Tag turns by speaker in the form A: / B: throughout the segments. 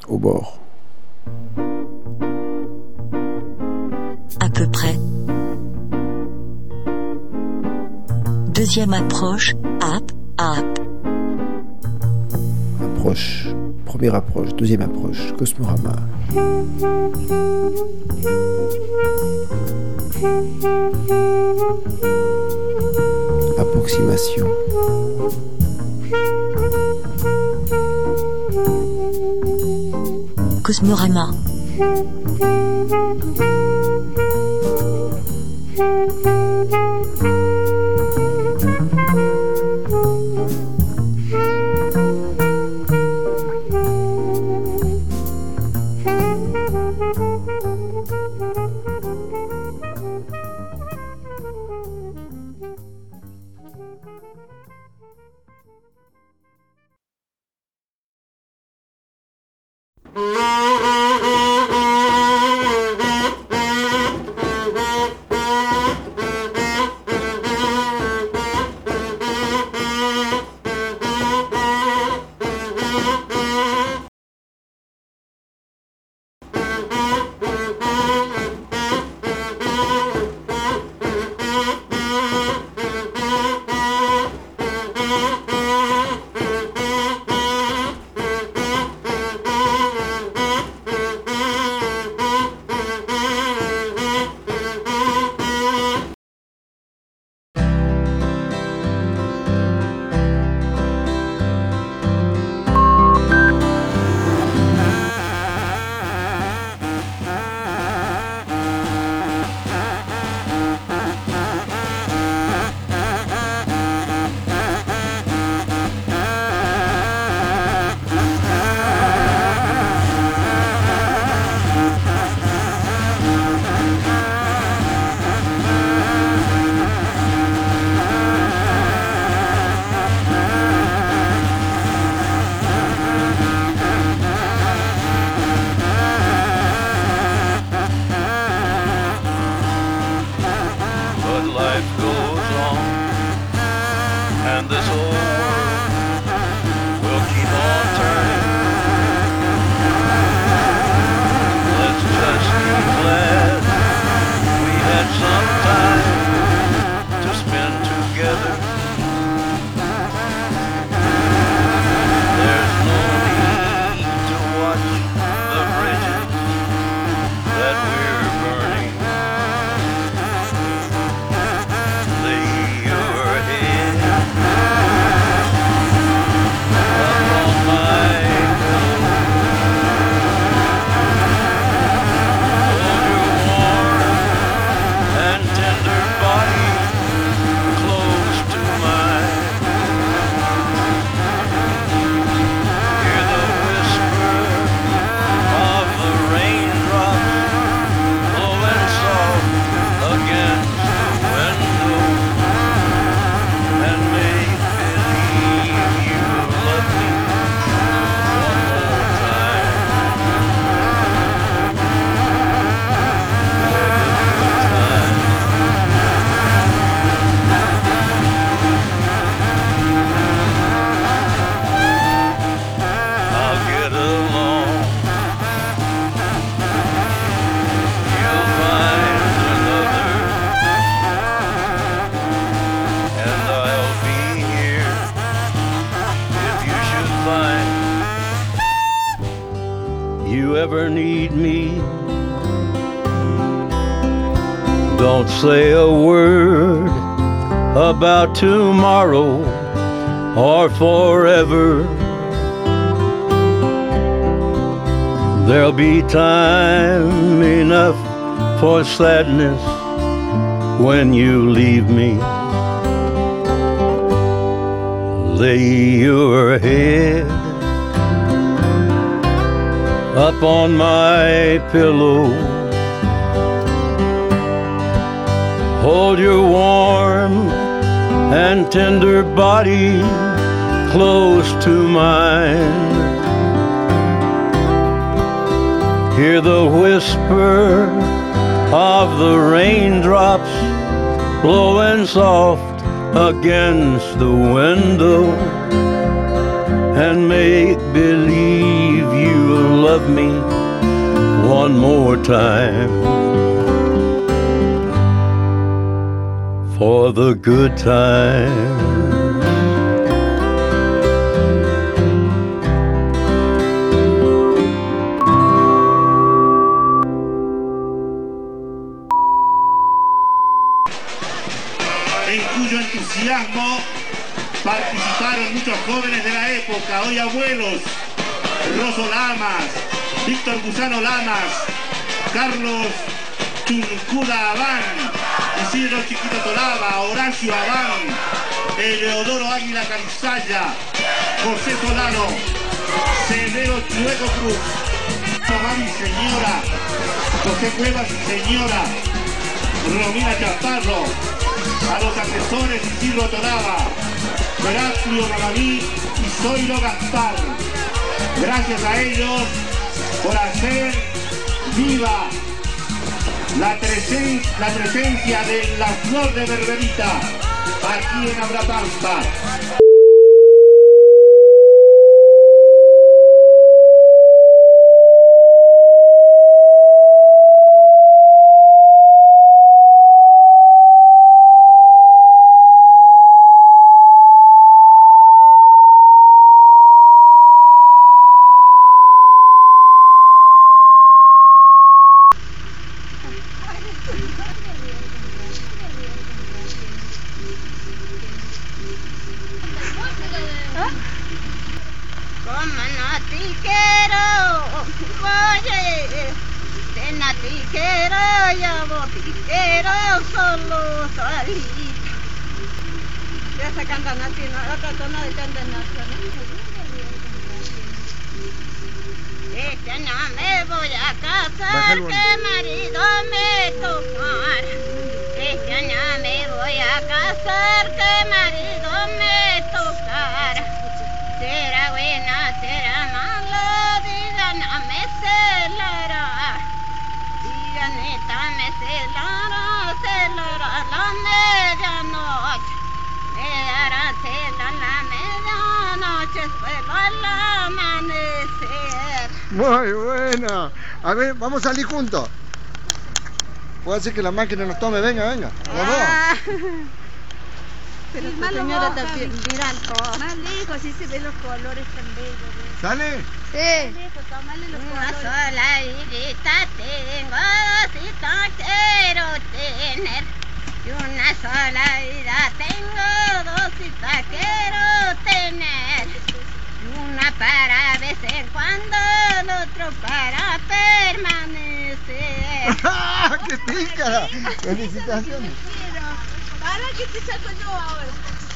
A: au bord.
B: À peu près. Deuxième approche, up.
A: Approche, première approche, deuxième approche, Cosmorama. Approximation.
B: Cosmorama.
C: ever need me, don't say a word about tomorrow or forever. There'll be time enough for sadness when you leave me. Lay your head up on my pillow, hold your warm and tender body close to mine. Hear the whisper of the raindrops blowing soft against the window, and make believe you love me one more time for the good time.
D: En cuyo entusiasmo participaron muchos jóvenes de la época, hoy abuelos: Rosso Lamas, Víctor Gusano Lamas, Carlos Chuncuda Abán, Isidro Chiquito Tolaba, Horacio Abán, Eleodoro Águila Calizaya, José Solano, Cedero Chueco Cruz, Tomás y señora, José Cuevas y señora, Romina Chaparro, a los asesores Isidro Tolaba, Heraclio Magamí y Zoilo Gaspar. Gracias a ellos por hacer viva la presencia de la flor de Berberita aquí en Abrapampa.
E: Como no te quiero, oye, que no te quiero, yo no te quiero solo solita. Ya se cantan así, ¿no? Otra zona de cantan es que no me voy a casar, que marido me tocará. Es que no me voy a casar, que marido me tocará. Será buena, será mala, díganme celará. Díganme celará la medianoche. Me hará celar la medianoche, suelo al amanecer.
F: Muy buena. A ver, vamos a salir juntos. Puede ser que la máquina nos tome. Venga, venga. Vamos.
E: Pero tu señora también, mira el color. Más lejos, así se ven los colores tan bellos.
F: ¿Sale?
E: Sí. Una sola vidita tengo, dosita quiero tener. Y una sola vida tengo, dosita quiero tener. Una para vez en cuando, el otro para permanecer.
F: ¡Qué pícara! Felicitaciones.
E: Para que te saco yo ahora.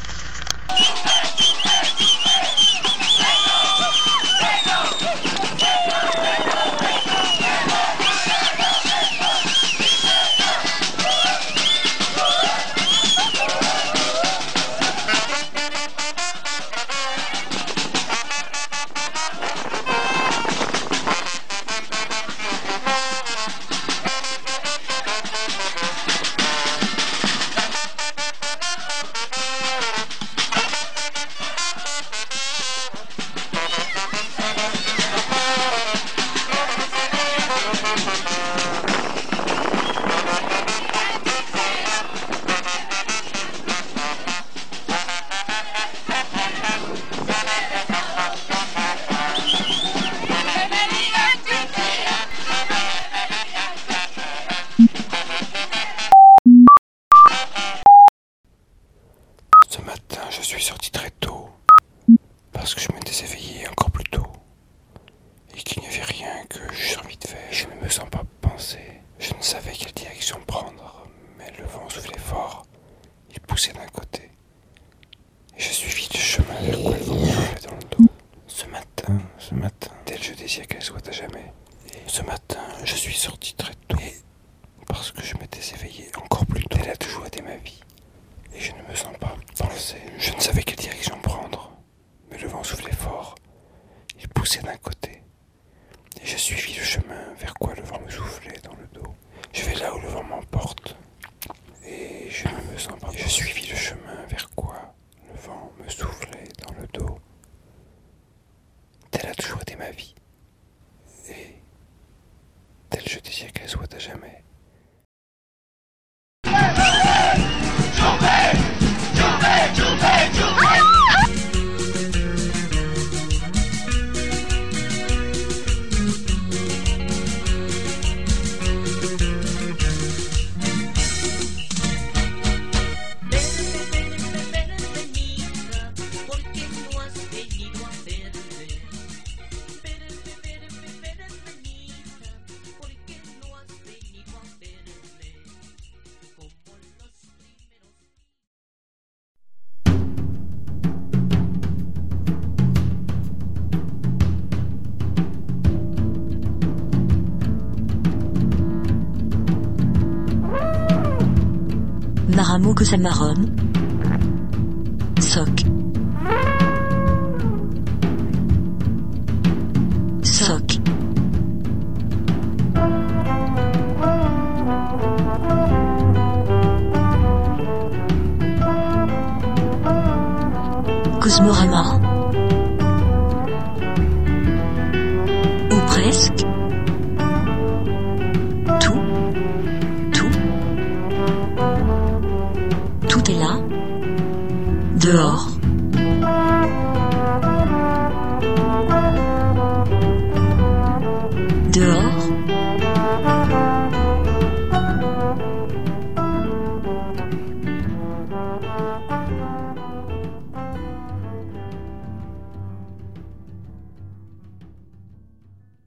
A: Ce matin, je suis sorti très tôt, parce que je m'étais éveillé encore plus tôt, et qu'il n'y avait rien que j'eusse envie de faire. Je ne me sens pas penser, je ne savais quelle direction prendre, mais le vent soufflait fort, il poussait d'un côté, et je suivis le chemin vers quoi le vent me soufflait dans le dos. Ce matin, tel je désire qu'elle soit à jamais. Et ce matin, je suis sorti très tôt, et parce que je m'étais éveillé encore plus tôt, elle a toujours été ma vie. Et je ne me sens pas penser. Je ne savais quelle direction prendre, mais le vent soufflait fort,
B: Cosmorama Cosamaron. Soc. Soc. Cosmorama. Ou presque. Tout. Tout est là. Dehors.